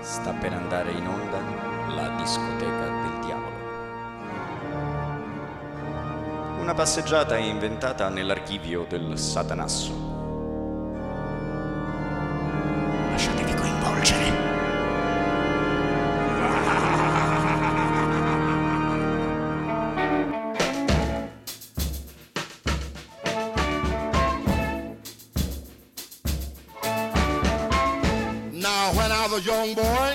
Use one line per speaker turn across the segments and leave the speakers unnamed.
Sta per andare in onda la discoteca del diavolo. Una passeggiata inventata nell'archivio del Satanasso. Lasciatevi coinvolgere.
Now when I was a young boy,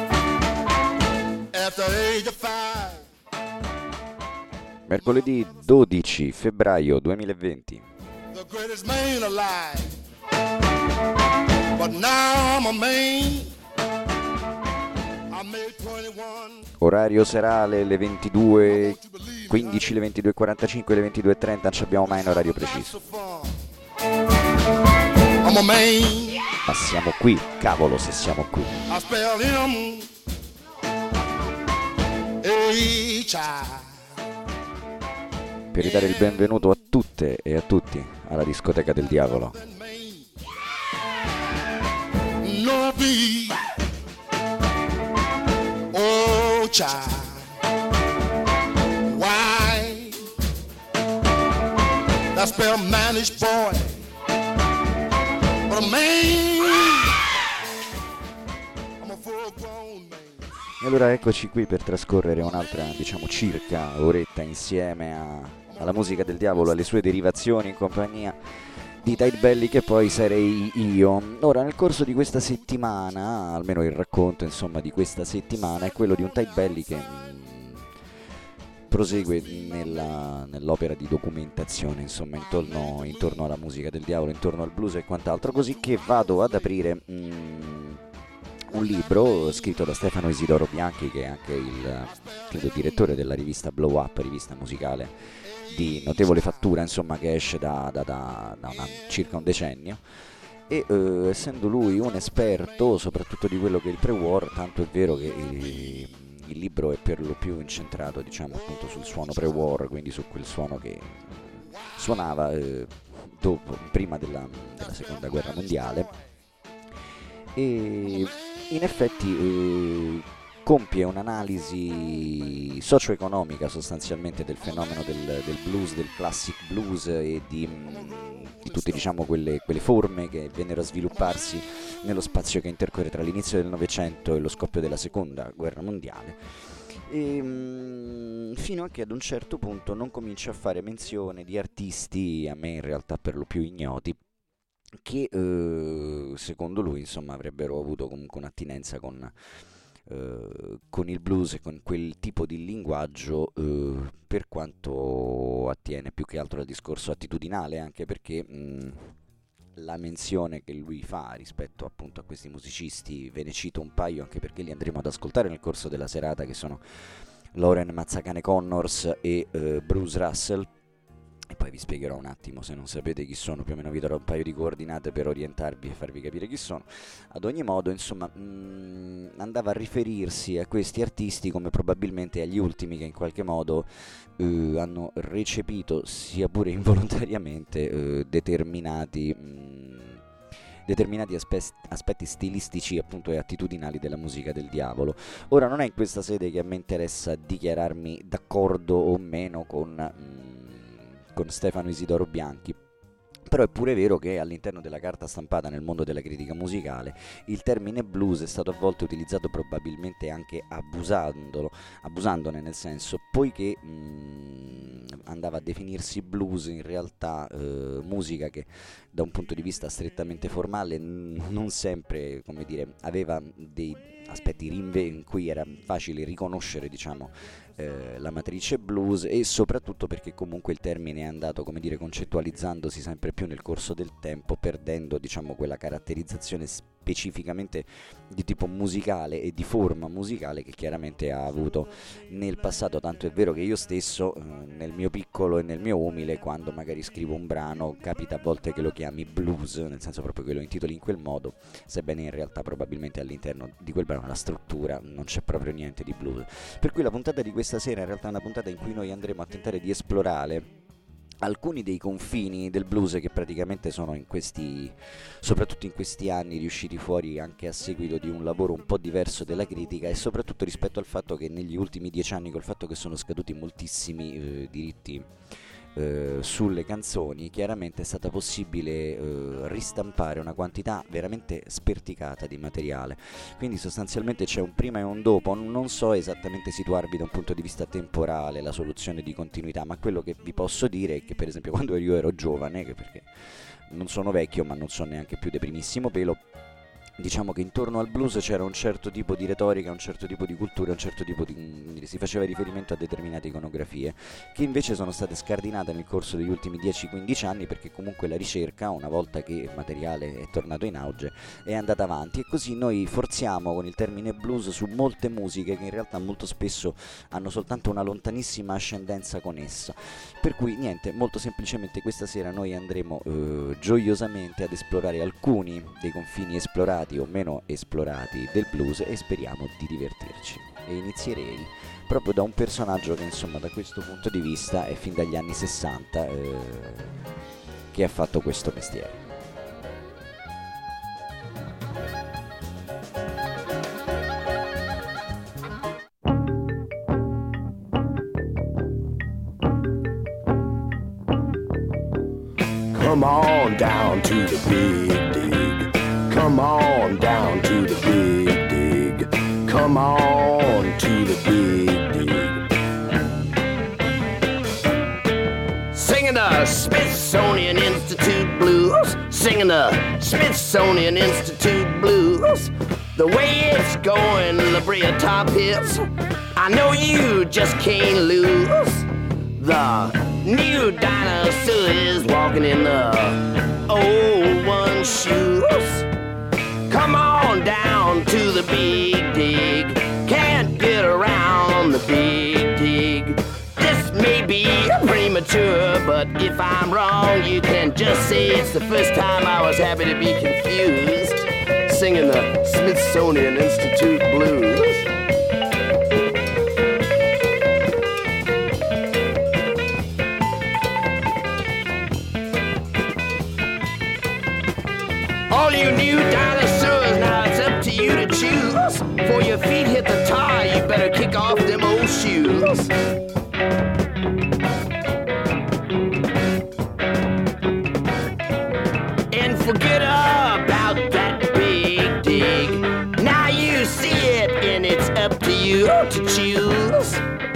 at the age of 5.
Mercoledì 12 febbraio 2020.
The greatest man alive. But now I'm a man. I made 21.
Orario serale le 22:15, le 22:45, le 22:30, non ci abbiamo mai un orario preciso.
I'm a man.
Ma siamo qui, cavolo se siamo qui.
I spell him H-I.
Per ridare il benvenuto a tutte e a tutti alla discoteca del diavolo.
No B. Oh, child. Why? That spell managed boy. But a man. I'm a full grown man.
E allora eccoci qui per trascorrere un'altra, diciamo, circa oretta insieme alla musica del diavolo, alle sue derivazioni in compagnia di Tide Belly, che poi sarei io. Ora, nel corso di questa settimana, almeno il racconto insomma di questa settimana, è quello di un Tide Belly che prosegue nell'opera di documentazione insomma intorno alla musica del diavolo, intorno al blues e quant'altro, così che vado ad aprire un libro scritto da Stefano Isidoro Bianchi, che è anche il credo direttore della rivista Blow Up, rivista musicale di notevole fattura insomma, che esce da circa un decennio, e essendo lui un esperto soprattutto di quello che è il pre-war, tanto è vero che il libro è per lo più incentrato, diciamo, appunto sul suono pre-war, quindi su quel suono che suonava prima della seconda guerra mondiale, e in effetti compie un'analisi socio-economica sostanzialmente del fenomeno del blues, del classic blues e di tutte, diciamo, quelle forme che vennero a svilupparsi nello spazio che intercorre tra l'inizio del Novecento e lo scoppio della seconda guerra mondiale, e fino a che ad un certo punto non comincia a fare menzione di artisti a me in realtà per lo più ignoti, che secondo lui insomma avrebbero avuto comunque un'attinenza con il blues e con quel tipo di linguaggio, per quanto attiene più che altro al discorso attitudinale, anche perché la menzione che lui fa rispetto appunto a questi musicisti, ve ne cito un paio anche perché li andremo ad ascoltare nel corso della serata, che sono Lauren Mazzacane Connors e Bruce Russell. E poi vi spiegherò un attimo, se non sapete chi sono, più o meno vi darò un paio di coordinate per orientarvi e farvi capire chi sono. Ad ogni modo, insomma, andava a riferirsi a questi artisti come probabilmente agli ultimi che in qualche modo hanno recepito, sia pure involontariamente, determinati aspetti stilistici appunto e attitudinali della musica del diavolo. Ora, non è in questa sede che a me interessa dichiararmi d'accordo o meno con Stefano Isidoro Bianchi, però è pure vero che all'interno della carta stampata nel mondo della critica musicale il termine blues è stato a volte utilizzato probabilmente anche abusandone, nel senso, poiché andava a definirsi blues in realtà musica che da un punto di vista strettamente formale non sempre, come dire, aveva dei aspetti in cui era facile riconoscere, diciamo, la matrice blues, e soprattutto perché comunque il termine è andato, come dire, concettualizzandosi sempre più nel corso del tempo, perdendo, diciamo, quella caratterizzazione specificamente di tipo musicale e di forma musicale che chiaramente ha avuto nel passato. Tanto è vero che io stesso, nel mio piccolo e nel mio umile, quando magari scrivo un brano, capita a volte che lo chiami blues, nel senso proprio che lo intitoli in quel modo, sebbene in realtà probabilmente all'interno di quel brano, la struttura, non c'è proprio niente di blues. Per cui la puntata di questa sera in realtà è una puntata in cui noi andremo a tentare di esplorare alcuni dei confini del blues che praticamente sono soprattutto in questi anni, riusciti fuori anche a seguito di un lavoro un po' diverso della critica, e soprattutto rispetto al fatto che negli ultimi 10 anni, col fatto che sono scaduti moltissimi diritti sulle canzoni, chiaramente è stata possibile ristampare una quantità veramente sperticata di materiale. Quindi sostanzialmente c'è un prima e un dopo. Non so esattamente situarvi da un punto di vista temporale la soluzione di continuità, ma quello che vi posso dire è che per esempio quando io ero giovane, perché non sono vecchio ma non sono neanche più de primissimo pelo, diciamo che intorno al blues c'era un certo tipo di retorica, un certo tipo di cultura, un certo tipo di... si faceva riferimento a determinate iconografie, che invece sono state scardinate nel corso degli ultimi 10-15 anni, perché comunque la ricerca, una volta che il materiale è tornato in auge, è andata avanti, e così noi forziamo con il termine blues su molte musiche che in realtà molto spesso hanno soltanto una lontanissima ascendenza con essa. Per cui niente, molto semplicemente questa sera noi andremo gioiosamente ad esplorare alcuni dei confini esplorati o meno esplorati del blues, e speriamo di divertirci. E inizierei proprio da un personaggio che insomma da questo punto di vista è fin dagli anni 60 che ha fatto questo mestiere.
Come on down to the big dig. Come on down to the big dig. Come on to the big dig. Singing the Smithsonian Institute blues. Singing the Smithsonian Institute blues. The way it's going, the Bria top hits, I know you just can't lose. The new dinosaur is walking in the old one shoes. Come on down to the big dig. Can't get around the big dig. This may be premature, but if I'm wrong, you can just say it's the first time I was happy to be confused. Singing the Smithsonian Institute blues. All you new dinosaurs, now it's up to you to choose. Before your feet hit the tar, you better kick off them old shoes. And forget about that big dig. Now you see it, and it's up to you to choose.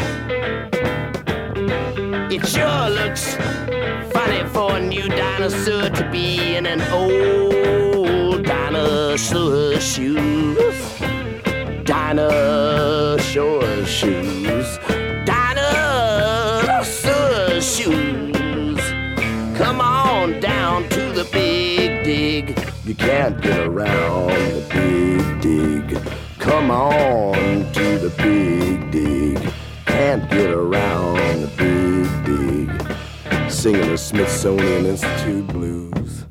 It sure looks funny for a new dinosaur to be in an old dinosaur shoes. Dinosaur shoes. Dinosaur shoes. Come on down to the big dig. You can't get around the big dig. Come on to the big dig. Can't get around the big dig. Singing the Smithsonian Institute blues.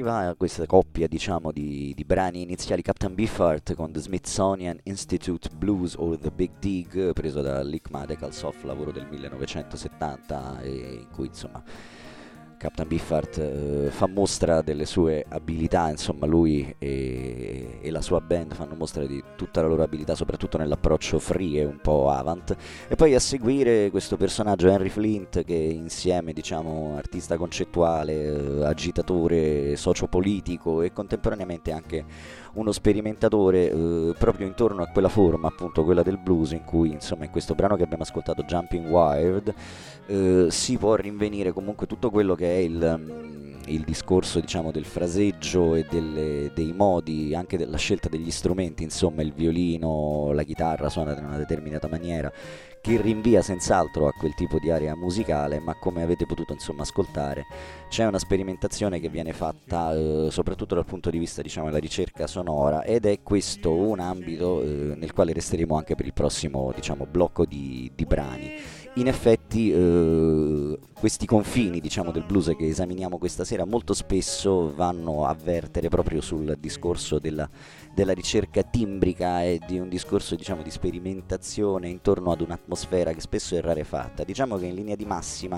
arriva questa coppia, diciamo, di brani iniziali, Captain Beefheart con The Smithsonian Institute Blues or The Big Dig, preso da Lick Madekals, lavoro del 1970, in cui insomma Captain Beefheart fa mostra delle sue abilità, insomma lui e la sua band fanno mostra di tutta la loro abilità, soprattutto nell'approccio free e un po' avant, e poi a seguire questo personaggio Henry Flint, che insieme, diciamo, artista concettuale, agitatore sociopolitico e contemporaneamente anche uno sperimentatore, proprio intorno a quella forma, appunto quella del blues, in cui insomma in questo brano che abbiamo ascoltato, Jumping Wired, si può rinvenire comunque tutto quello che è il discorso, diciamo, del fraseggio e dei modi, anche della scelta degli strumenti, insomma il violino, la chitarra suonata in una determinata maniera, che rinvia senz'altro a quel tipo di area musicale, ma come avete potuto insomma ascoltare c'è una sperimentazione che viene fatta soprattutto dal punto di vista, diciamo, della ricerca sonora, ed è questo un ambito nel quale resteremo anche per il prossimo, diciamo, blocco di brani. In effetti questi confini, diciamo, del blues che esaminiamo questa sera molto spesso vanno a vertere proprio sul discorso della ricerca timbrica e di un discorso, diciamo, di sperimentazione intorno ad un'atmosfera che spesso è rarefatta. Diciamo che in linea di massima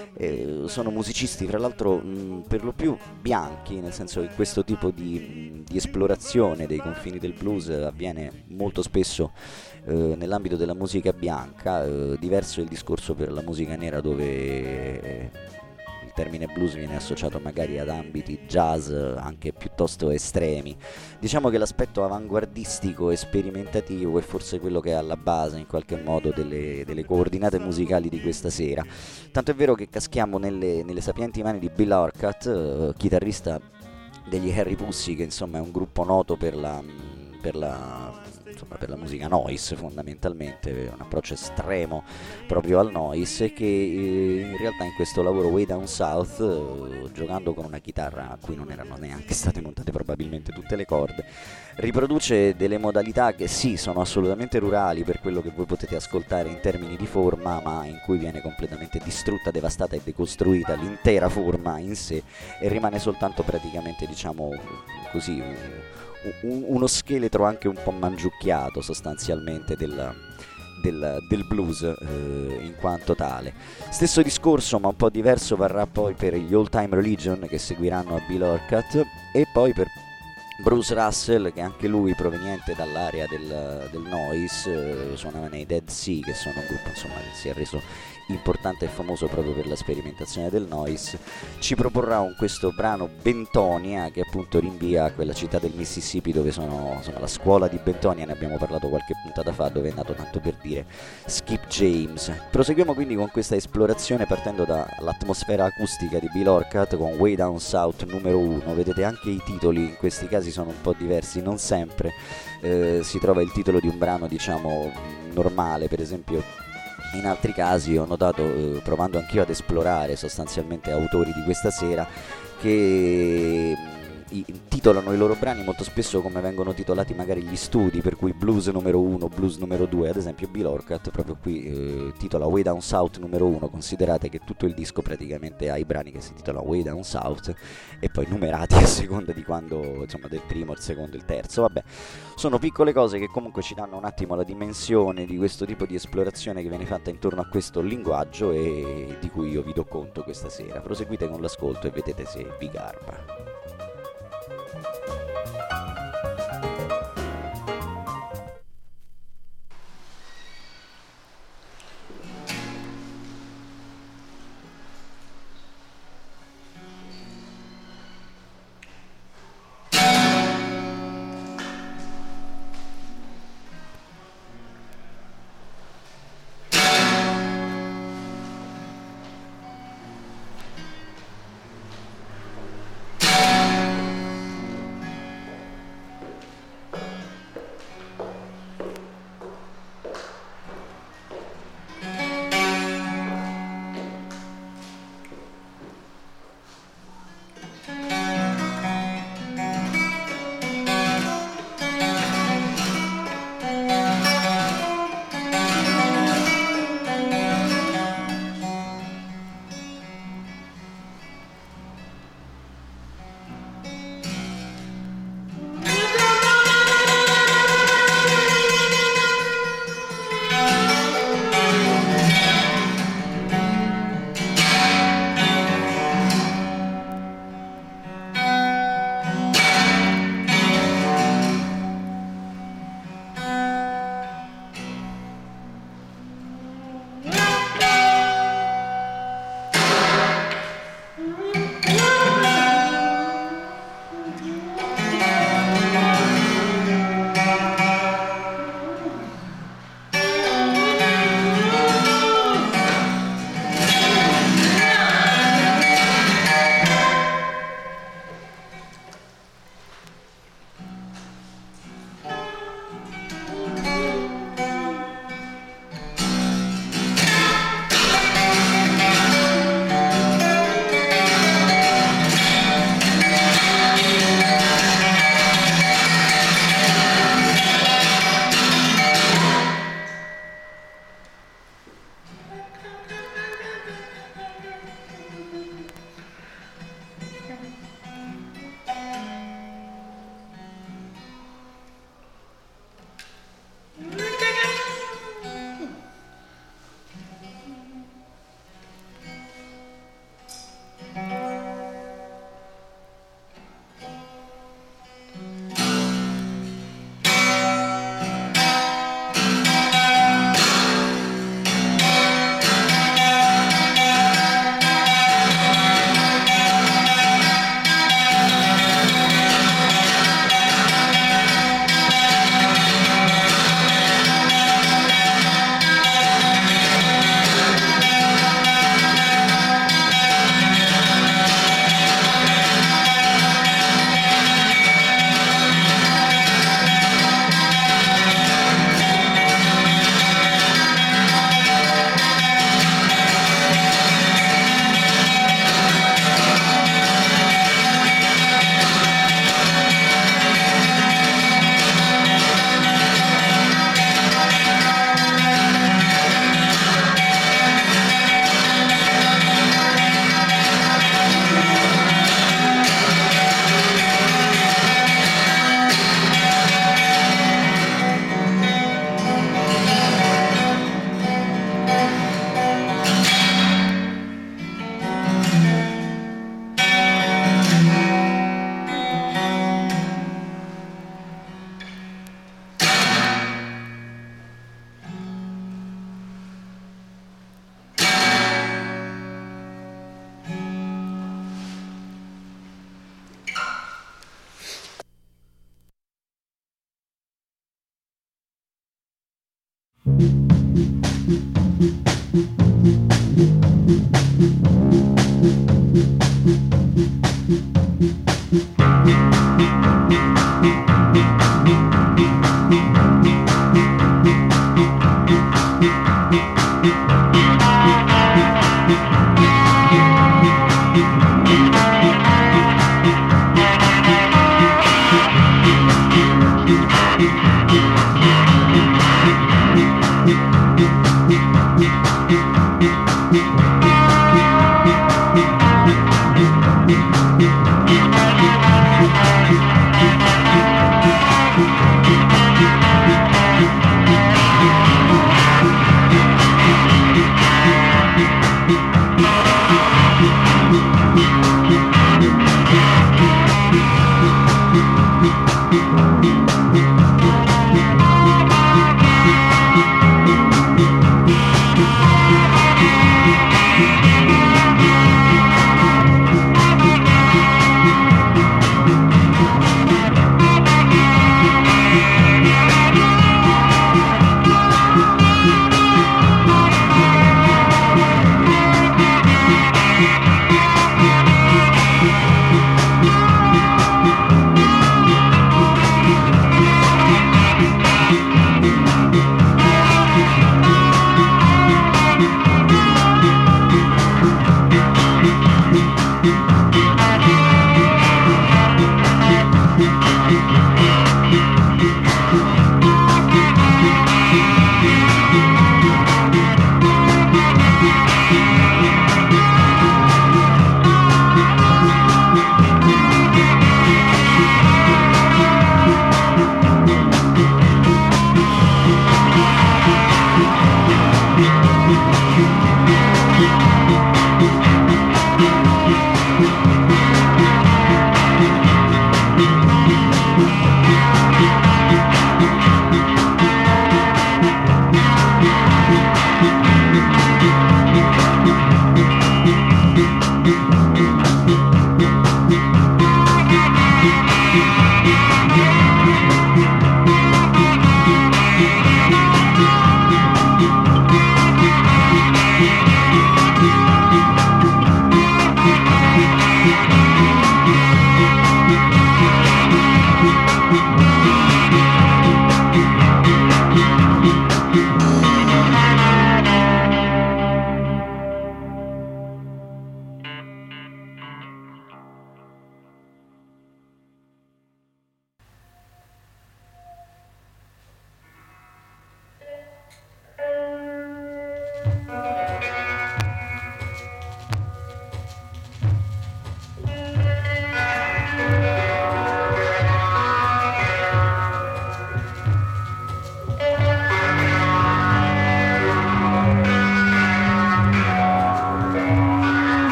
sono musicisti, fra l'altro per lo più bianchi, nel senso che questo tipo di esplorazione dei confini del blues avviene molto spesso nell'ambito della musica bianca. Diverso è il discorso per la musica nera, dove il termine blues viene associato magari ad ambiti jazz anche piuttosto estremi. Diciamo che l'aspetto avanguardistico e sperimentativo è forse quello che è alla base in qualche modo delle coordinate musicali di questa sera, tanto è vero che caschiamo nelle sapienti mani di Bill Orcutt, chitarrista degli Harry Pussy, che insomma è un gruppo noto per la musica noise, fondamentalmente un approccio estremo proprio al noise, e che in realtà in questo lavoro Way Down South, giocando con una chitarra a cui non erano neanche state montate probabilmente tutte le corde, riproduce delle modalità che sì, sono assolutamente rurali per quello che voi potete ascoltare in termini di forma, ma in cui viene completamente distrutta, devastata e decostruita l'intera forma in sé, e rimane soltanto praticamente, diciamo così, uno scheletro anche un po' mangiucchiato sostanzialmente del blues in quanto tale. Stesso discorso, ma un po' diverso, varrà poi per gli Old Time Religion, che seguiranno a Bill Orcutt, e poi per Bruce Russell, che anche lui proveniente dall'area del noise, suonava nei Dead Sea, che sono un gruppo insomma che si è reso importante e famoso proprio per la sperimentazione del noise. Ci proporrà questo brano Bentonia, che appunto rinvia a quella città del Mississippi dove sono, insomma, la scuola di Bentonia, ne abbiamo parlato qualche puntata fa, dove è nato, tanto per dire, Skip James. Proseguiamo quindi con questa esplorazione partendo dall'atmosfera acustica di Bill Orcutt con Way Down South numero 1. Vedete anche i titoli in questi casi sono un po' diversi, non sempre si trova il titolo di un brano, diciamo, normale. Per esempio in altri casi ho notato, provando anch'io ad esplorare sostanzialmente autori di questa sera, che titolano i loro brani molto spesso come vengono titolati magari gli studi, per cui blues numero 1, blues numero 2. Ad esempio Bill Orcutt proprio qui titola Way Down South numero 1. Considerate che tutto il disco praticamente ha i brani che si titolano Way Down South e poi numerati a seconda di quando, insomma, del primo, il secondo, il terzo. Vabbè, sono piccole cose che comunque ci danno un attimo la dimensione di questo tipo di esplorazione che viene fatta intorno a questo linguaggio e di cui io vi do conto questa sera. Proseguite con l'ascolto e vedete se vi garba.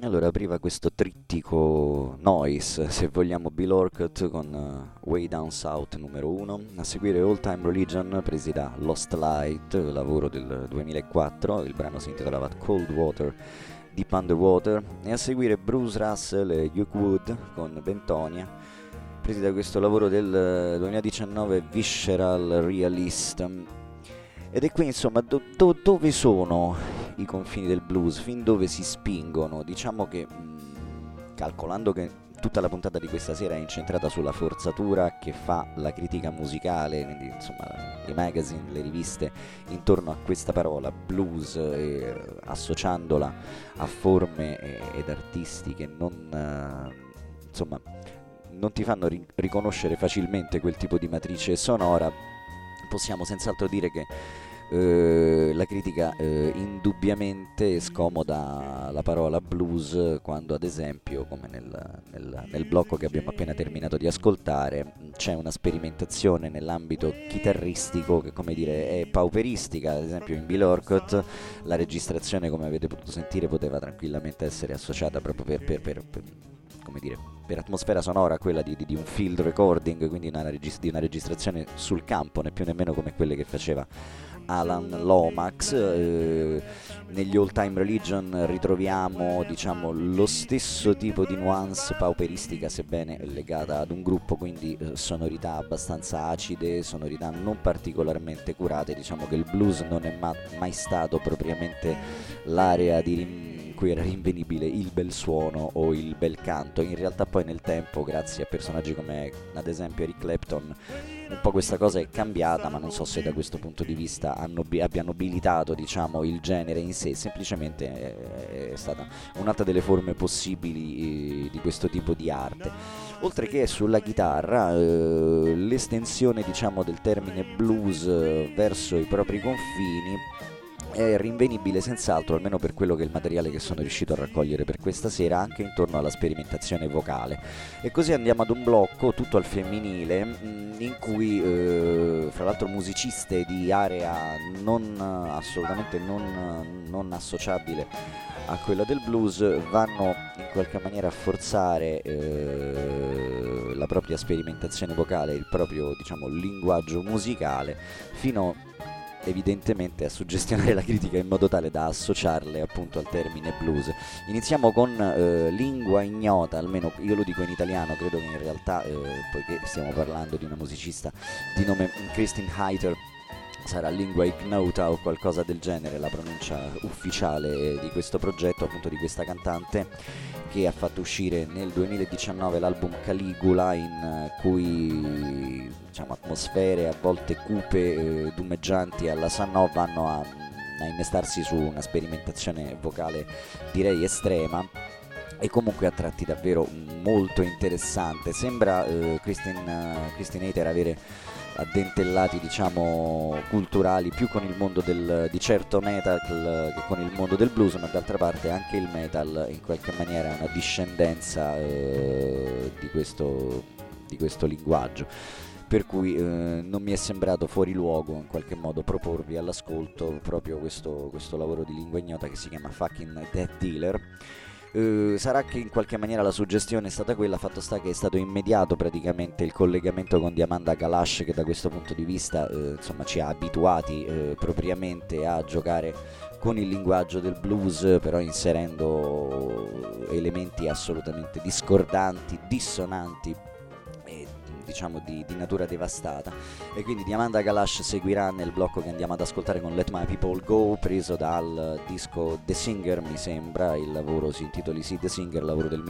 Allora apriva questo trittico noise, se vogliamo, Bill Orcutt con Way Down South numero 1, a seguire All Time Religion presi da Lost Light, lavoro del 2004, il brano si intitolava Cold Water, Deep Underwater, e a seguire Bruce Russell e Hugh Wood con Bentonia, presi da questo lavoro del 2019, Visceral Realist. Ed è qui insomma dove sono i confini del blues, fin dove si spingono. Diciamo che calcolando che tutta la puntata di questa sera è incentrata sulla forzatura che fa la critica musicale, quindi insomma i magazine, le riviste intorno a questa parola blues, associandola a forme ed artisti che non insomma non ti fanno riconoscere facilmente quel tipo di matrice sonora, possiamo senz'altro dire che la critica indubbiamente scomoda la parola blues quando, ad esempio, come nel blocco che abbiamo appena terminato di ascoltare, c'è una sperimentazione nell'ambito chitarristico che, come dire, è pauperistica. Ad esempio in Bill Orcutt la registrazione, come avete potuto sentire, poteva tranquillamente essere associata proprio come dire, per atmosfera sonora a quella di un field recording, quindi di una registrazione sul campo, né più nemmeno come quelle che faceva Alan Lomax. Negli All Time Religion ritroviamo, diciamo, lo stesso tipo di nuance pauperistica, sebbene legata ad un gruppo, quindi sonorità abbastanza acide, sonorità non particolarmente curate. Diciamo che il blues non è mai stato propriamente l'area in cui era rinvenibile il bel suono o il bel canto. In realtà poi nel tempo, grazie a personaggi come ad esempio Eric Clapton, un po' questa cosa è cambiata, ma non so se da questo punto di vista abbiano nobilitato, diciamo, il genere in sé. Semplicemente è stata un'altra delle forme possibili di questo tipo di arte. Oltre che sulla chitarra, l'estensione, diciamo, del termine blues verso i propri confini è rinvenibile senz'altro, almeno per quello che è il materiale che sono riuscito a raccogliere per questa sera, anche intorno alla sperimentazione vocale. E così andiamo ad un blocco tutto al femminile, in cui fra l'altro musiciste di area assolutamente non associabile a quella del blues vanno in qualche maniera a forzare la propria sperimentazione vocale, il proprio, diciamo, linguaggio musicale, fino evidentemente a suggestionare la critica in modo tale da associarle appunto al termine blues. Iniziamo con Lingua Ignota, almeno io lo dico in italiano, credo che in realtà poiché stiamo parlando di una musicista di nome Christine Heiter, sarà Lingua Ignota o qualcosa del genere la pronuncia ufficiale di questo progetto, appunto di questa cantante che ha fatto uscire nel 2019 l'album Caligula, in cui, diciamo, atmosfere a volte cupe, dumeggianti alla Sanò vanno a innestarsi su una sperimentazione vocale direi estrema e comunque a tratti davvero molto interessante. Sembra Christine Heiter avere addentellati, diciamo, culturali più con il mondo di certo metal che con il mondo del blues, ma d'altra parte anche il metal in qualche maniera è una discendenza di questo linguaggio, per cui non mi è sembrato fuori luogo in qualche modo proporvi all'ascolto proprio questo lavoro di Lingua Ignota che si chiama Fucking Death Dealer. Sarà che in qualche maniera la suggestione è stata quella, fatto sta che è stato immediato praticamente il collegamento con Diamanda Kalash, che da questo punto di vista insomma ci ha abituati propriamente a giocare con il linguaggio del blues, però inserendo elementi assolutamente discordanti, dissonanti, diciamo di natura devastata. E quindi Diamanda Kalash seguirà nel blocco che andiamo ad ascoltare con Let My People Go, preso dal disco The Singer, mi sembra il lavoro si intitoli The Singer, lavoro del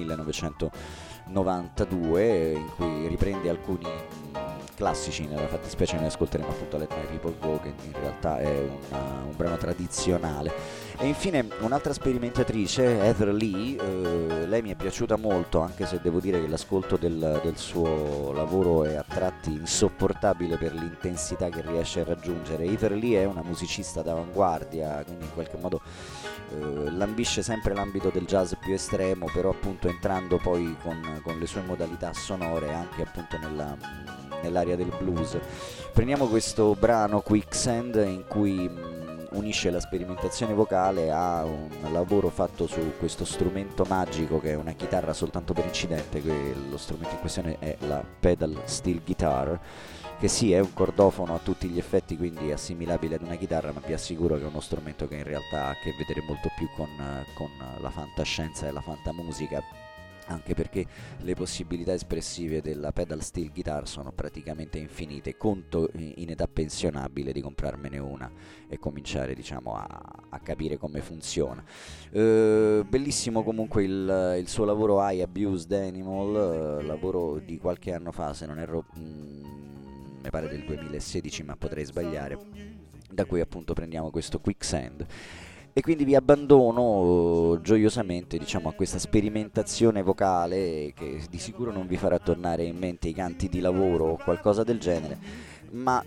1992, in cui riprende alcuni classici. Nella fattispecie ne ascolteremo appunto Let My People Go, che in realtà è un brano tradizionale. E infine un'altra sperimentatrice, Heather Lee, lei mi è piaciuta molto, anche se devo dire che l'ascolto del suo lavoro è a tratti insopportabile per l'intensità che riesce a raggiungere. Heather Lee è una musicista d'avanguardia, quindi in qualche modo lambisce sempre l'ambito del jazz più estremo, però appunto entrando poi con le sue modalità sonore anche appunto nell'area del blues. Prendiamo questo brano Quicksand, in cui unisce la sperimentazione vocale a un lavoro fatto su questo strumento magico che è una chitarra soltanto per incidente, che lo strumento in questione è la pedal steel guitar, che sì, è un cordofono a tutti gli effetti, quindi assimilabile ad una chitarra, ma vi assicuro che è uno strumento che in realtà ha a che vedere molto più con la fantascienza e la fantamusica, anche perché le possibilità espressive della pedal steel guitar sono praticamente infinite. Conto in età pensionabile di comprarmene una e cominciare, diciamo, a capire come funziona. Bellissimo comunque il suo lavoro I Abused Animal, lavoro di qualche anno fa, se non erro, mi pare del 2016, ma potrei sbagliare, da cui appunto prendiamo questo Quicksand. E quindi vi abbandono gioiosamente, diciamo, a questa sperimentazione vocale che di sicuro non vi farà tornare in mente i canti di lavoro o qualcosa del genere, ma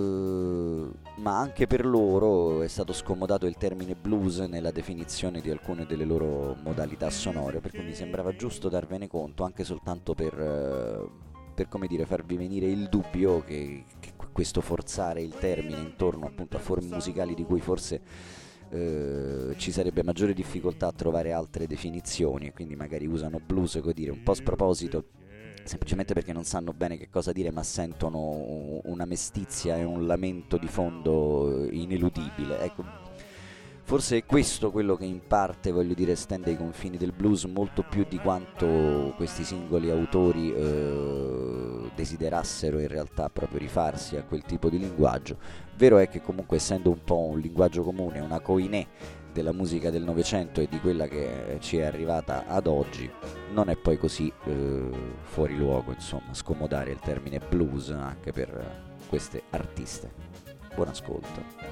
anche per loro è stato scomodato il termine blues nella definizione di alcune delle loro modalità sonore, per cui mi sembrava giusto darvene conto, anche soltanto per come dire, farvi venire il dubbio che questo forzare il termine intorno appunto a forme musicali di cui forse ci sarebbe maggiore difficoltà a trovare altre definizioni, e quindi magari usano blues, come dire, un po' sproposito, semplicemente perché non sanno bene che cosa dire, ma sentono una mestizia e un lamento di fondo ineludibile. Ecco, forse è questo quello che in parte, voglio dire, estende i confini del blues molto più di quanto questi singoli autori desiderassero in realtà proprio rifarsi a quel tipo di linguaggio. Vero è che comunque, essendo un po' un linguaggio comune, una coinè della musica del Novecento e di quella che ci è arrivata ad oggi, non è poi così fuori luogo, insomma, scomodare il termine blues anche per queste artiste. Buon ascolto.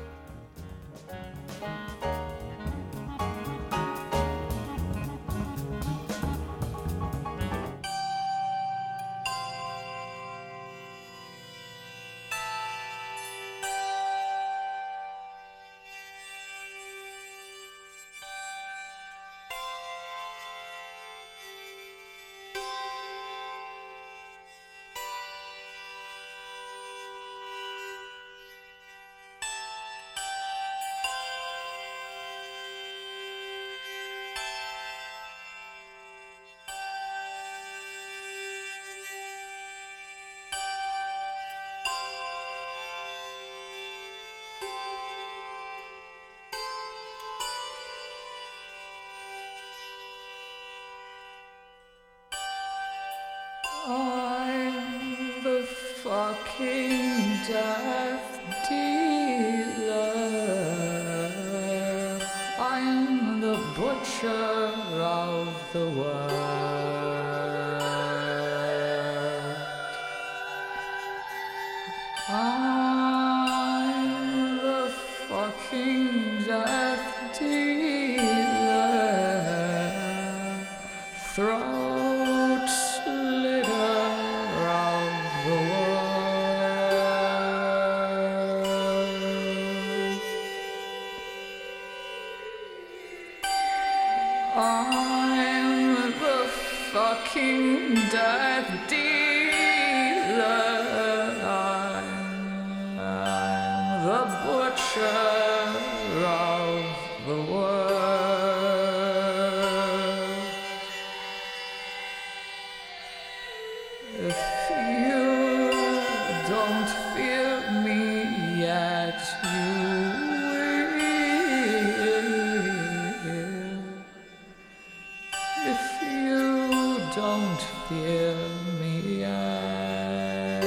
I'm the fucking death dealer. I'm the butcher of the world. I'm the fucking death dealer. Throat slitter of the world. I'm the fucking death dealer. I'm the butcher of the world. If you don't fear me yet, you will. If you don't fear me yet.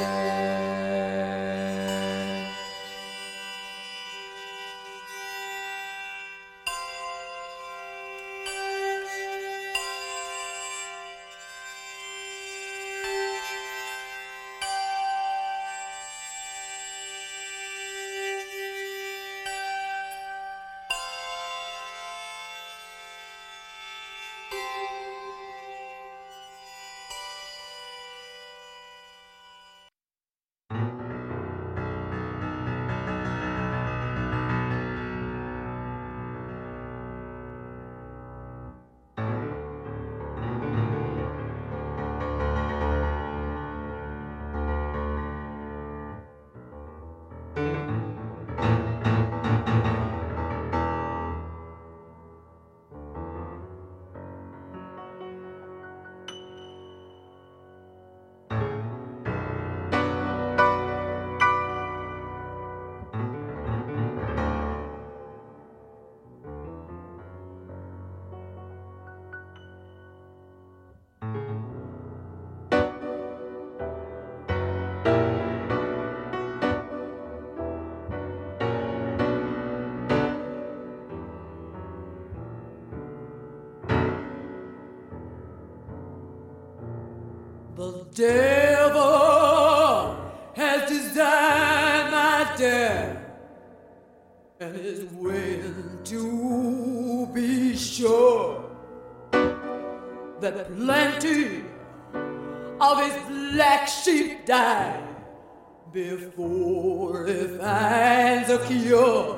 The devil has designed my death and is waiting to be sure that plenty of his black sheep die before he finds a cure.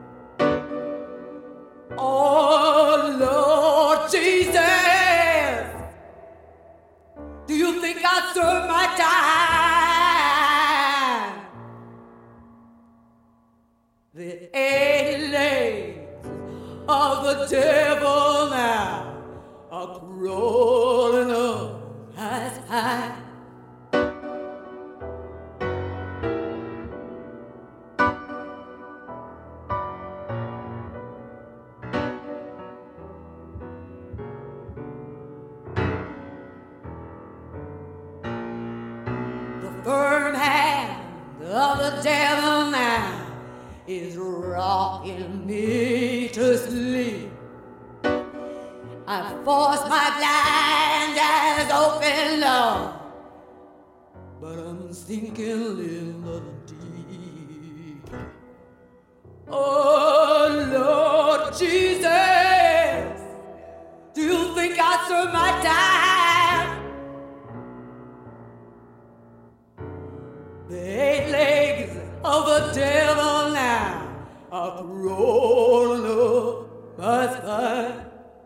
Oh Lord Jesus, do you think I serve my time? The 8 legs of the devil now are crawling up my spine. Firm hand of the devil now is rocking me to sleep. I force my blind eyes open, Lord, but I'm sinking in the deep. Oh Lord Jesus, do you think I serve my time? The 8 legs of the devil now are crawling up my spine.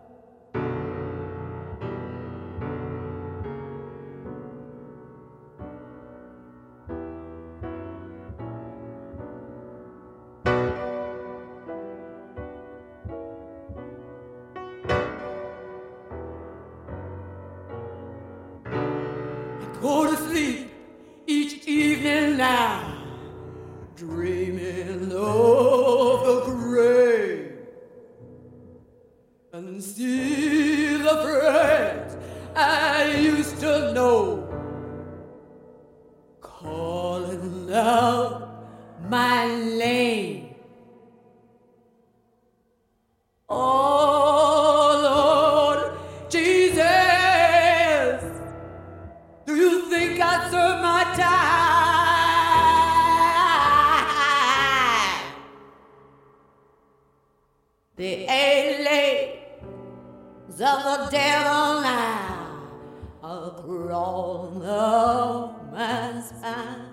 I go to sleep each evening now, dreaming of the grave, and see the friends I used to know calling out my name. Oh Lord Jesus, do you think I serve my time? The 8 legs of the devil now are crawling up my spine.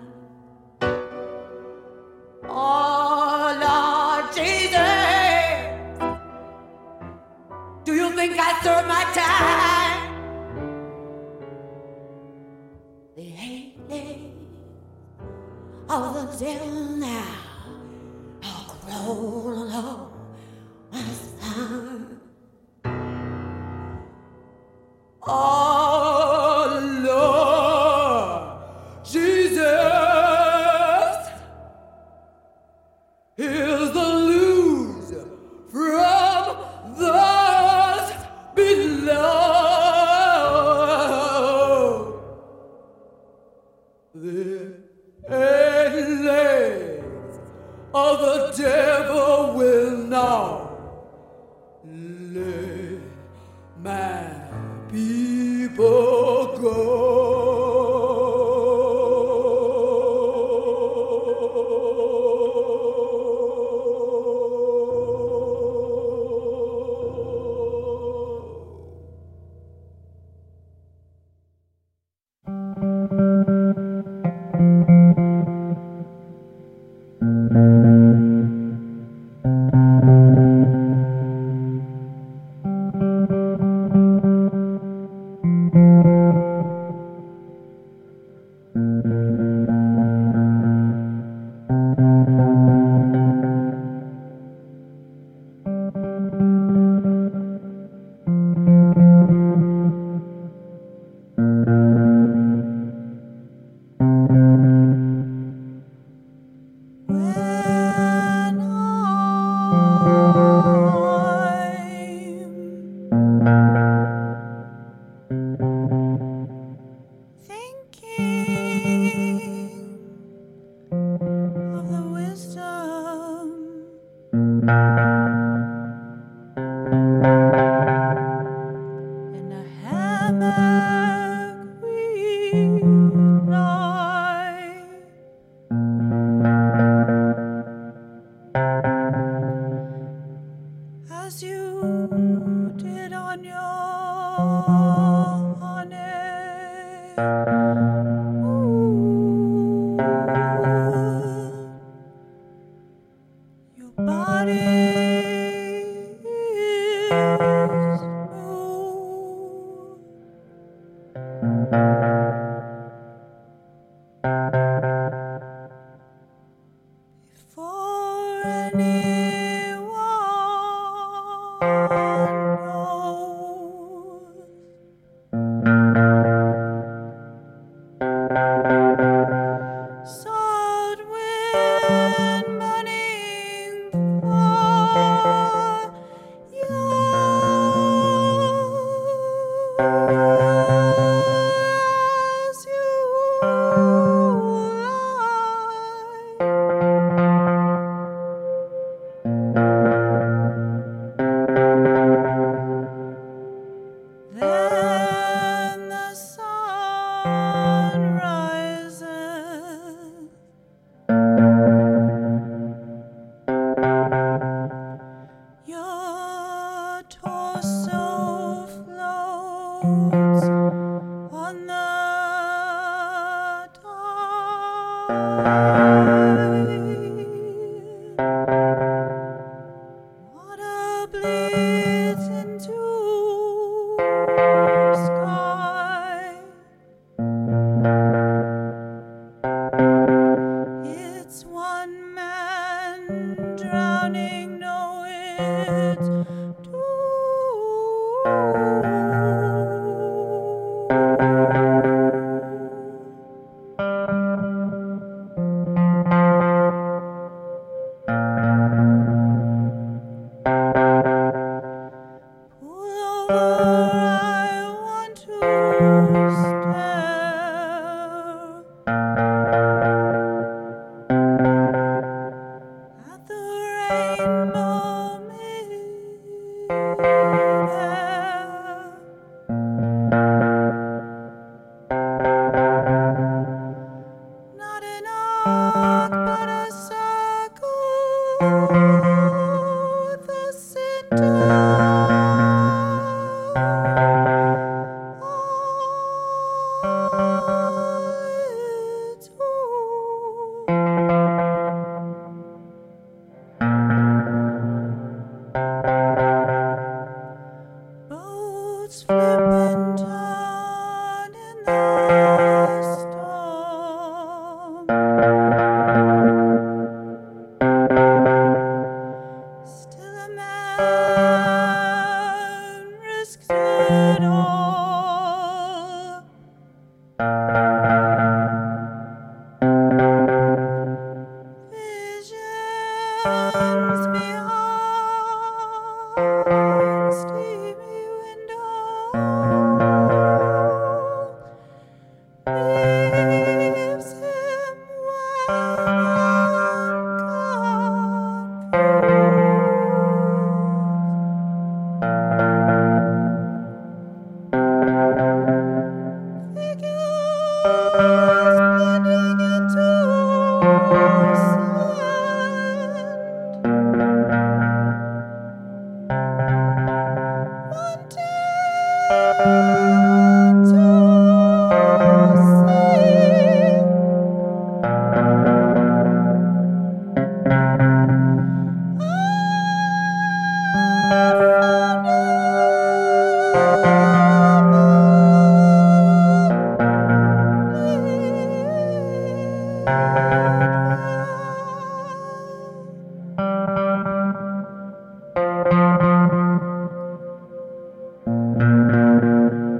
Oh Lord Jesus, do you think I serve my time? The 8 legs of the devil now are crawling up my spine. Oh Lord Jesus, here's the news from those below. The 8 legs of the devil will now let my people go.
you did on your honey. Ooh, your body is smooth. Before anyone knows, salt wind burning for as you lie. Then the sun rises. Your torso floats on the tide. Water bleeds into sky. It's one man drowning, no, it's two. Pull over, I want to stare at the rainbow midair. Not an arc, but a circle with a center. All its own. Boats flip and turn in the storm. Still a man risks it all. Visions behind steamy windows leaves him confused. Figures blending into sand. Wanting to sing.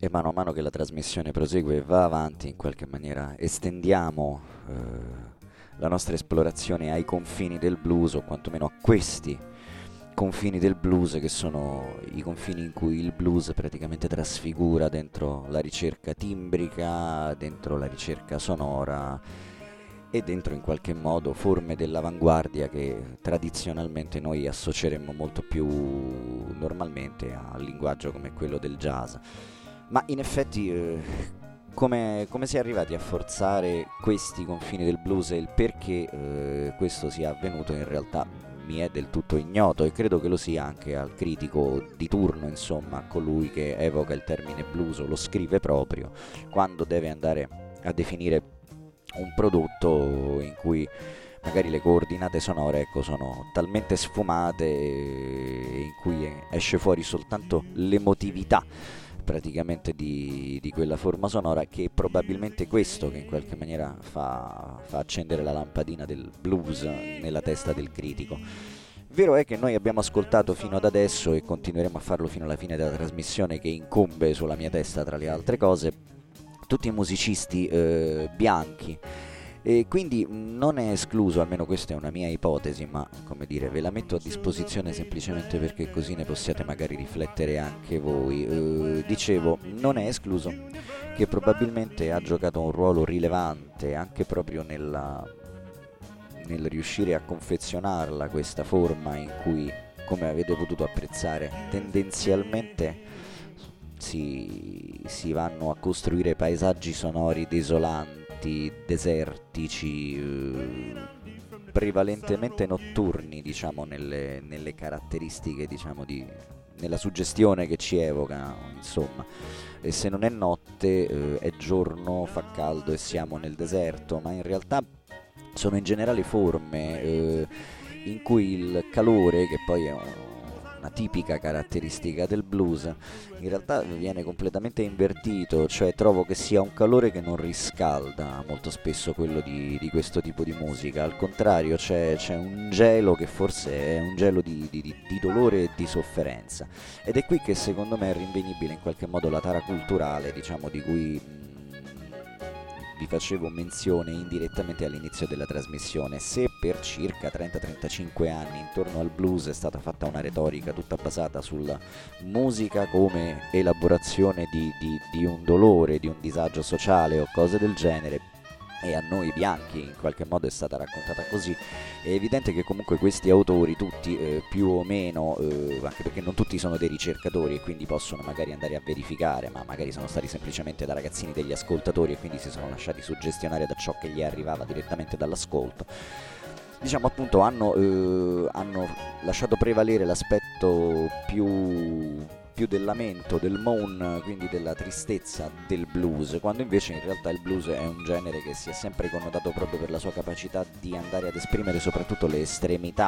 E mano a mano che la trasmissione prosegue e va avanti, in qualche maniera estendiamo la nostra esplorazione ai confini del blues, o quantomeno a questi confini del blues, che sono i confini in cui il blues praticamente trasfigura dentro la ricerca timbrica, dentro la ricerca sonora e dentro in qualche modo forme dell'avanguardia che tradizionalmente noi associeremmo molto più normalmente a un linguaggio come quello del jazz. Ma in effetti come si è arrivati a forzare questi confini del blues e il perché questo sia avvenuto in realtà mi è del tutto ignoto, e credo che lo sia anche al critico di turno, insomma, a colui che evoca il termine blues o lo scrive proprio quando deve andare a definire un prodotto in cui magari le coordinate sonore, ecco, sono talmente sfumate e in cui esce fuori soltanto l'emotività praticamente di quella forma sonora, che è probabilmente questo che in qualche maniera fa accendere la lampadina del blues nella testa del critico. Vero è che noi abbiamo ascoltato fino ad adesso, e continueremo a farlo fino alla fine della trasmissione, che incombe sulla mia testa tra le altre cose, tutti musicisti bianchi, e quindi non è escluso, almeno questa è una mia ipotesi, ma come dire, ve la metto a disposizione semplicemente perché così ne possiate magari riflettere anche voi. Dicevo, non è escluso che probabilmente ha giocato un ruolo rilevante anche proprio nel riuscire a confezionarla questa forma in cui, come avete potuto apprezzare, tendenzialmente si vanno a costruire paesaggi sonori desolanti, desertici, prevalentemente notturni, diciamo, nelle caratteristiche, diciamo, nella suggestione che ci evoca, insomma. E se non è notte, è giorno, fa caldo e siamo nel deserto, ma in realtà sono in generale forme in cui il calore, che poi è una tipica caratteristica del blues, in realtà viene completamente invertito, cioè trovo che sia un calore che non riscalda molto spesso quello di questo tipo di musica, al contrario c'è un gelo che forse è un gelo di dolore e di sofferenza, ed è qui che secondo me è rinvenibile in qualche modo la tara culturale, diciamo, di cui vi facevo menzione indirettamente all'inizio della trasmissione. Se per circa 30-35 anni intorno al blues è stata fatta una retorica tutta basata sulla musica come elaborazione di un dolore, di un disagio sociale o cose del genere, e a noi bianchi in qualche modo è stata raccontata così, è evidente che comunque questi autori tutti più o meno, anche perché non tutti sono dei ricercatori e quindi possono magari andare a verificare, ma magari sono stati semplicemente da ragazzini degli ascoltatori e quindi si sono lasciati suggestionare da ciò che gli arrivava direttamente dall'ascolto, diciamo appunto hanno lasciato prevalere l'aspetto più del lamento, del moan, quindi della tristezza del blues, quando invece in realtà il blues è un genere che si è sempre connotato proprio per la sua capacità di andare ad esprimere soprattutto le estremità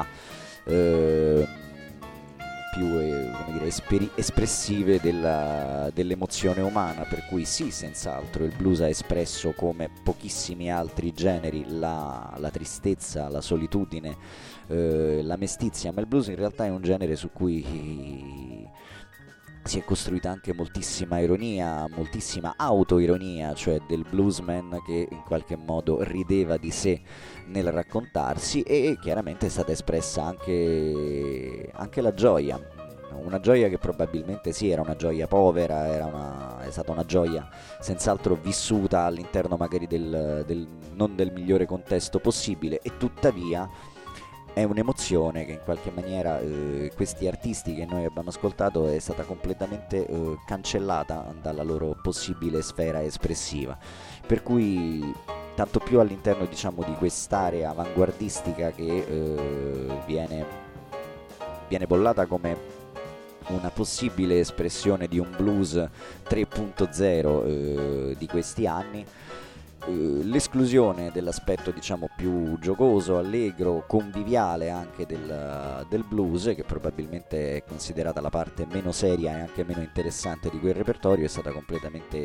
più come dire, espressive dell'emozione umana, per cui sì, senz'altro il blues ha espresso come pochissimi altri generi la tristezza, la solitudine, la mestizia, ma il blues in realtà è un genere su cui si è costruita anche moltissima ironia, moltissima autoironia, cioè del bluesman che in qualche modo rideva di sé nel raccontarsi, e chiaramente è stata espressa anche la gioia, una gioia che probabilmente sì, era una gioia povera, è stata una gioia senz'altro vissuta all'interno magari non del migliore contesto possibile, e tuttavia è un'emozione che in qualche maniera questi artisti che noi abbiamo ascoltato è stata completamente cancellata dalla loro possibile sfera espressiva, per cui tanto più all'interno, diciamo, di quest'area avanguardistica che viene bollata come una possibile espressione di un blues 3.0 di questi anni. L'esclusione dell'aspetto, diciamo, più giocoso, allegro, conviviale anche del blues, che probabilmente è considerata la parte meno seria e anche meno interessante di quel repertorio, è stata completamente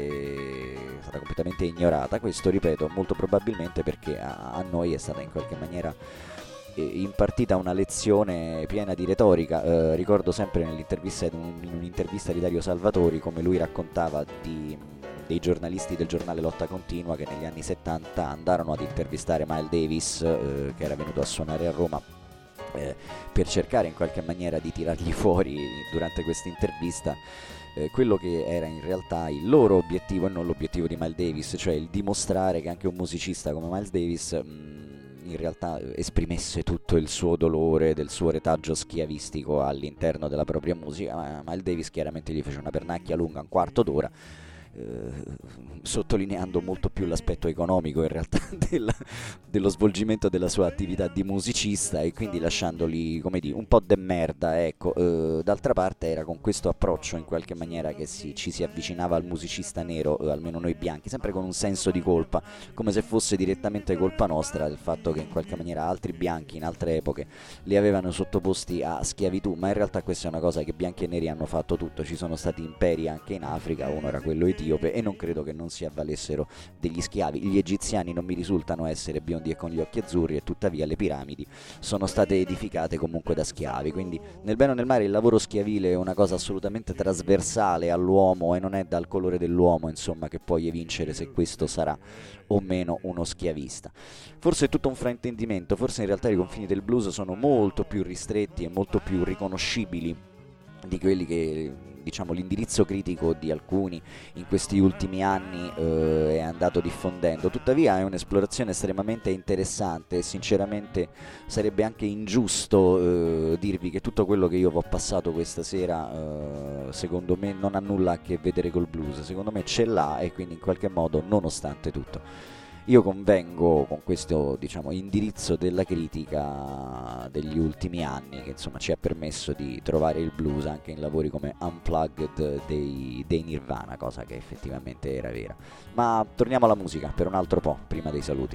ignorata. Questo, ripeto, molto probabilmente perché a noi è stata in qualche maniera impartita una lezione piena di retorica. Ricordo sempre in un'intervista di Dario Salvatori come lui raccontava dei giornalisti del giornale Lotta Continua che negli anni 70 andarono ad intervistare Miles Davis, che era venuto a suonare a Roma, per cercare in qualche maniera di tirargli fuori durante questa intervista quello che era in realtà il loro obiettivo e non l'obiettivo di Miles Davis, cioè il dimostrare che anche un musicista come Miles Davis in realtà esprimesse tutto il suo dolore del suo retaggio schiavistico all'interno della propria musica. Ma Miles Davis chiaramente gli fece una pernacchia lunga un quarto d'ora, sottolineando molto più l'aspetto economico in realtà dello svolgimento della sua attività di musicista, e quindi lasciandoli, come dire, un po' de merda, ecco. D'altra parte era con questo approccio in qualche maniera che ci si avvicinava al musicista nero, almeno noi bianchi, sempre con un senso di colpa, come se fosse direttamente colpa nostra del fatto che in qualche maniera altri bianchi in altre epoche li avevano sottoposti a schiavitù. Ma in realtà questa è una cosa che bianchi e neri hanno fatto tutto. Ci sono stati imperi anche in Africa, uno era quello etiope, e non credo che non si avvalessero degli schiavi. Gli egiziani non mi risultano essere biondi e con gli occhi azzurri, e tuttavia le piramidi sono state edificate comunque da schiavi. Quindi nel bene o nel male il lavoro schiavile è una cosa assolutamente trasversale all'uomo, e non è dal colore dell'uomo, insomma, che puoi evincere se questo sarà o meno uno schiavista. Forse è tutto un fraintendimento, forse in realtà i confini del blues sono molto più ristretti e molto più riconoscibili di quelli che, diciamo, l'indirizzo critico di alcuni in questi ultimi anni è andato diffondendo. Tuttavia è un'esplorazione estremamente interessante, e sinceramente sarebbe anche ingiusto dirvi che tutto quello che io ho passato questa sera secondo me non ha nulla a che vedere col blues. Secondo me ce l'ha, e quindi in qualche modo, nonostante tutto, io convengo con questo, diciamo, indirizzo della critica degli ultimi anni, che insomma ci ha permesso di trovare il blues anche in lavori come Unplugged dei Nirvana, cosa che effettivamente era vera. Ma torniamo alla musica per un altro po', prima dei saluti.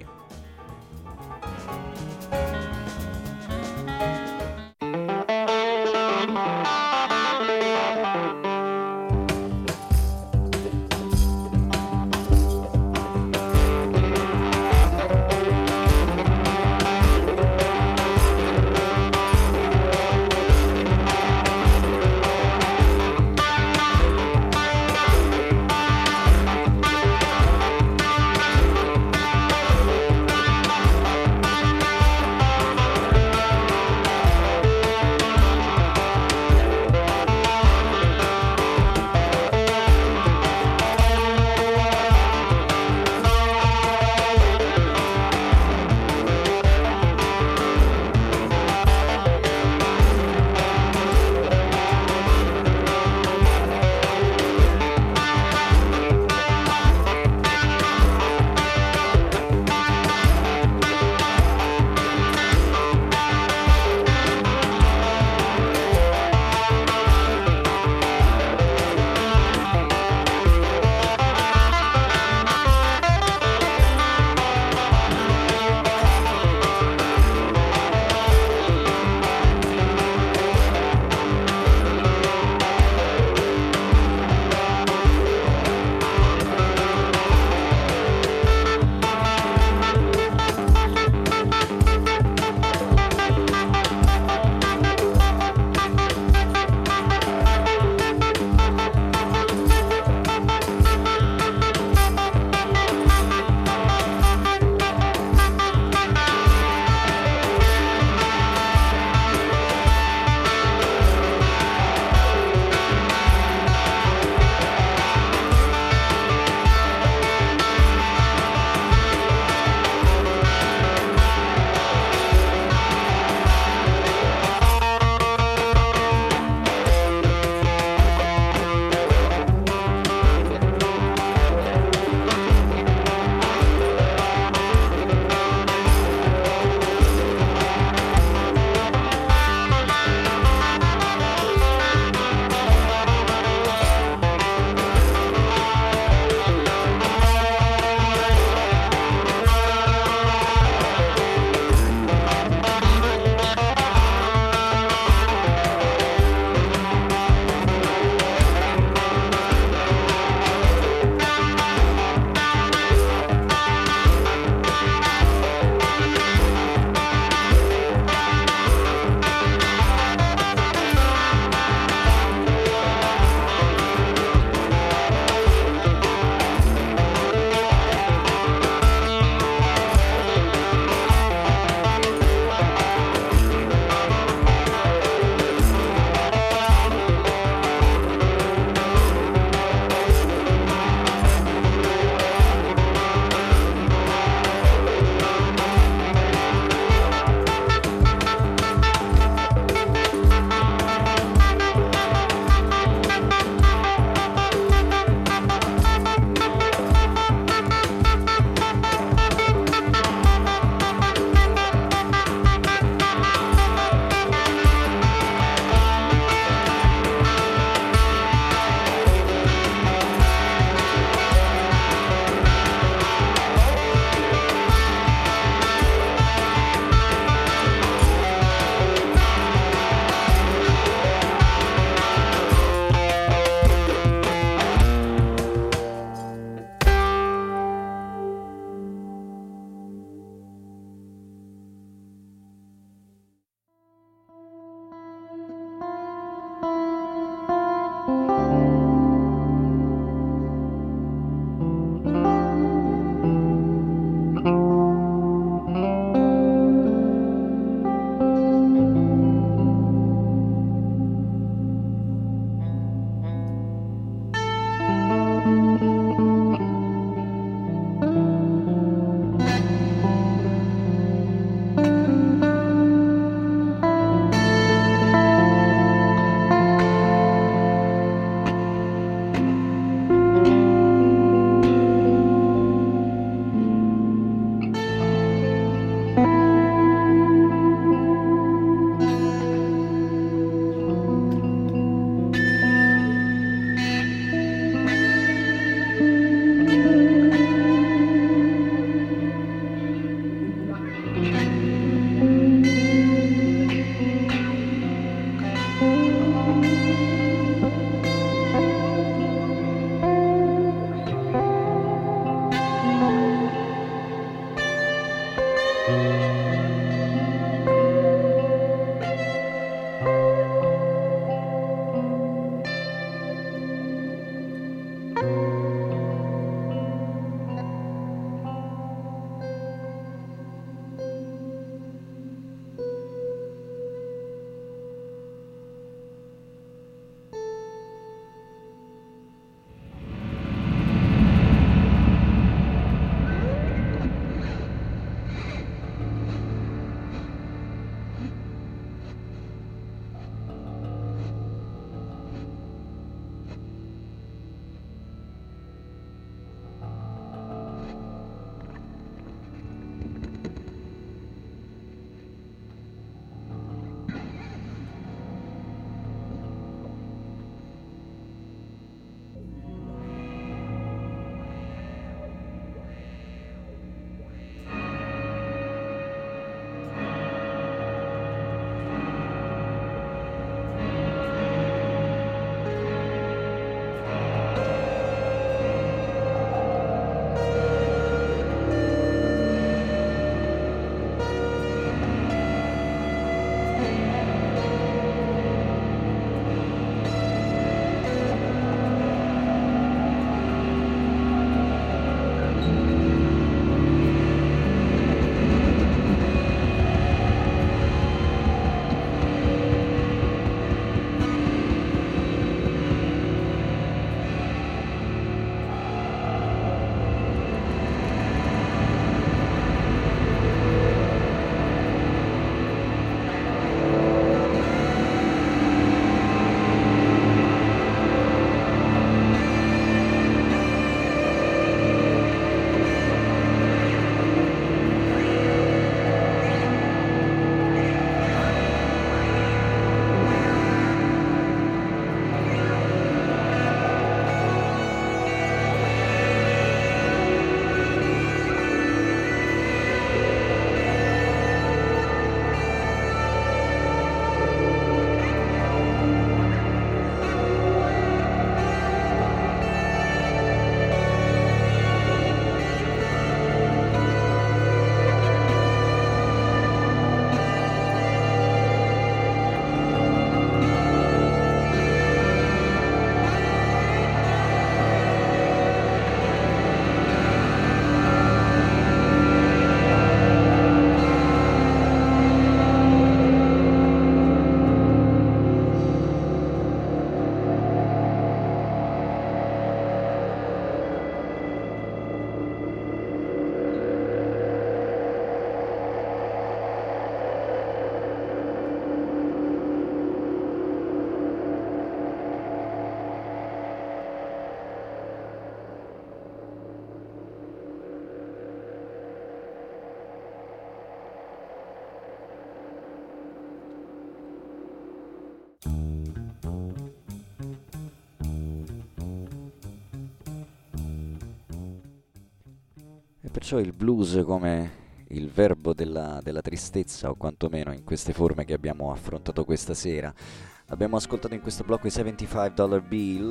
E perciò il blues come il verbo della tristezza, o quantomeno in queste forme che abbiamo affrontato questa sera. Abbiamo ascoltato in questo blocco i $75 Bill,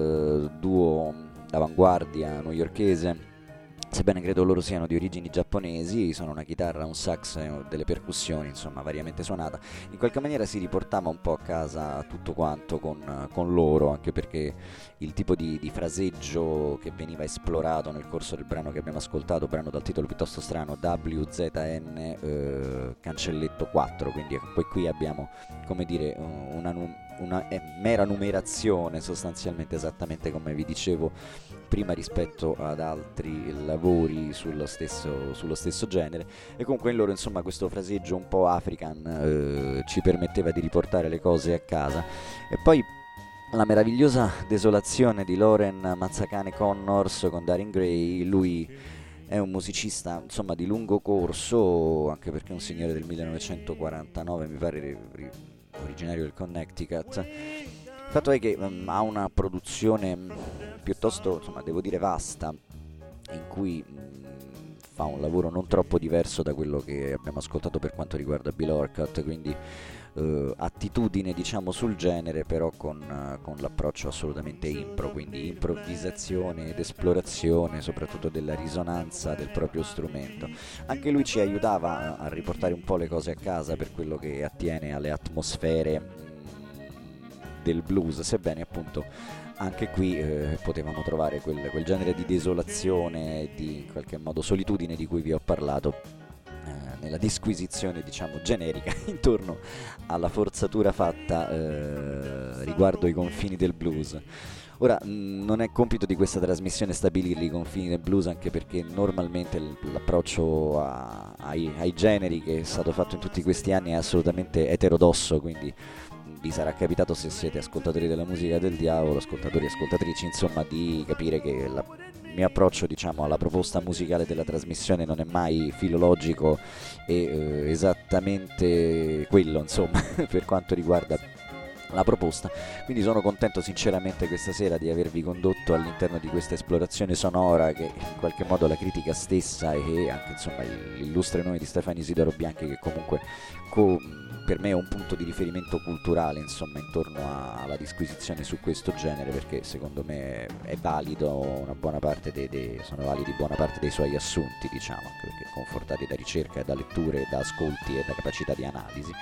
duo d'avanguardia newyorkese. Sebbene credo loro siano di origini giapponesi, sono una chitarra, un sax e delle percussioni, insomma, variamente suonata. In qualche maniera si riportava un po' a casa tutto quanto con loro, anche perché il tipo di fraseggio che veniva esplorato nel corso del brano che abbiamo ascoltato, brano dal titolo piuttosto strano, WZN cancelletto 4, quindi poi qui abbiamo, come dire, una mera numerazione sostanzialmente, esattamente come vi dicevo prima, rispetto ad altri lavori sullo stesso genere. E comunque in loro, insomma, questo fraseggio un po' african ci permetteva di riportare le cose a casa. E poi la meravigliosa desolazione di Loren Mazzacane Connors con Darin Gray. Lui è un musicista, insomma, di lungo corso, anche perché è un signore del 1949, mi pare, originario del Connecticut. Il fatto è che ha una produzione piuttosto, insomma, devo dire vasta, in cui fa un lavoro non troppo diverso da quello che abbiamo ascoltato per quanto riguarda Bill Orcutt, quindi attitudine, diciamo, sul genere, però con l'approccio assolutamente impro, quindi improvvisazione ed esplorazione soprattutto della risonanza del proprio strumento. Anche lui ci aiutava a riportare un po' le cose a casa per quello che attiene alle atmosfere del blues, sebbene appunto anche qui potevamo trovare quel genere di desolazione, di in qualche modo solitudine di cui vi ho parlato nella disquisizione, diciamo, generica intorno alla forzatura fatta riguardo i confini del blues. Ora, non è compito di questa trasmissione stabilire i confini del blues, anche perché normalmente l'approccio ai generi che è stato fatto in tutti questi anni è assolutamente eterodosso, quindi vi sarà capitato, se siete ascoltatori della musica del diavolo, ascoltatori e ascoltatrici, insomma, di capire che il mio approccio, diciamo, alla proposta musicale della trasmissione non è mai filologico e esattamente quello, insomma, per quanto riguarda la proposta. Quindi sono contento sinceramente questa sera di avervi condotto all'interno di questa esplorazione sonora che in qualche modo la critica stessa e anche, insomma, l'illustre nome di Stefano Isidoro Bianchi, che comunque per me è un punto di riferimento culturale, insomma, intorno alla disquisizione su questo genere, perché secondo me è valido una buona parte sono validi buona parte dei suoi assunti, diciamo, anche perché confortati da ricerca e da letture, da ascolti e da capacità di analisi.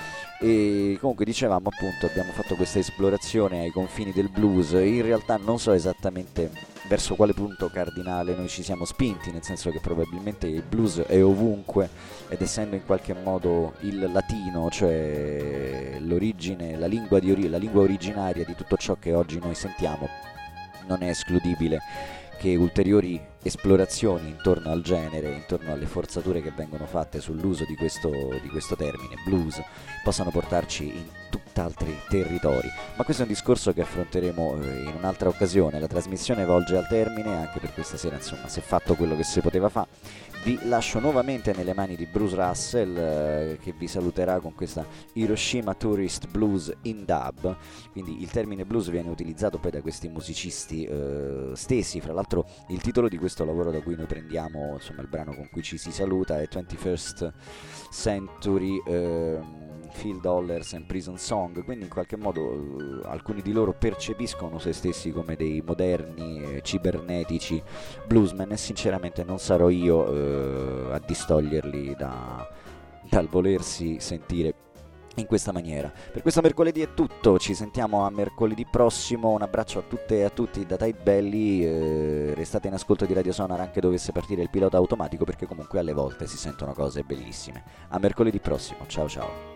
E comunque, dicevamo, appunto, abbiamo fatto questa esplorazione ai confini del blues. In realtà non so esattamente verso quale punto cardinale noi ci siamo spinti, nel senso che probabilmente il blues è ovunque, ed essendo in qualche modo il latino, cioè l'origine, la lingua originaria di tutto ciò che oggi noi sentiamo, non è escludibile che ulteriori esplorazioni intorno al genere, intorno alle forzature che vengono fatte sull'uso di questo termine, blues, possano portarci in tutt'altri territori. Ma questo è un discorso che affronteremo in un'altra occasione. La trasmissione volge al termine, anche per questa sera, insomma, si è fatto quello che si poteva fare. Vi lascio nuovamente nelle mani di Bruce Russell, che vi saluterà con questa Hiroshima Tourist Blues in dub. Quindi il termine blues viene utilizzato poi da questi musicisti stessi. Fra l'altro il titolo di questo lavoro da cui noi prendiamo, insomma, il brano con cui ci si saluta è 21st Century Phil Dollars and Prison Song, quindi in qualche modo alcuni di loro percepiscono se stessi come dei moderni cibernetici bluesmen, e sinceramente non sarò io a distoglierli dal volersi sentire in questa maniera. Per questo mercoledì è tutto, ci sentiamo a mercoledì prossimo. Un abbraccio a tutte e a tutti da Type Belly, restate in ascolto di Radio Sonar anche dovesse partire il pilota automatico, perché comunque alle volte si sentono cose bellissime. A mercoledì prossimo, ciao ciao.